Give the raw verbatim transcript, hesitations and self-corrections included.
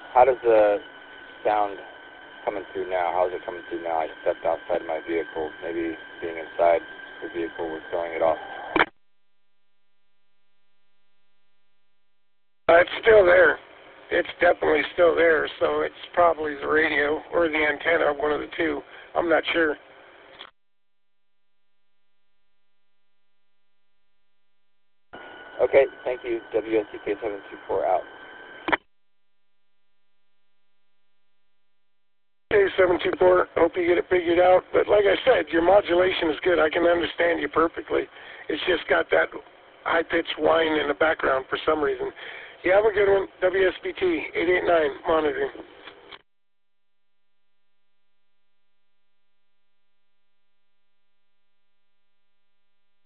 How does the sound coming through now? How is it coming through now? I stepped outside my vehicle. Maybe being inside the vehicle was throwing it off. Uh, it's still there. It's definitely still there, so it's probably the radio or the antenna, one of the two. I'm not sure. Okay, thank you. W S C K seven two four out. K seven two four, hope you get it figured out. But like I said, your modulation is good. I can understand you perfectly. It's just got that high-pitched whine in the background for some reason. You have a good one. W S B T eight eight nine monitoring.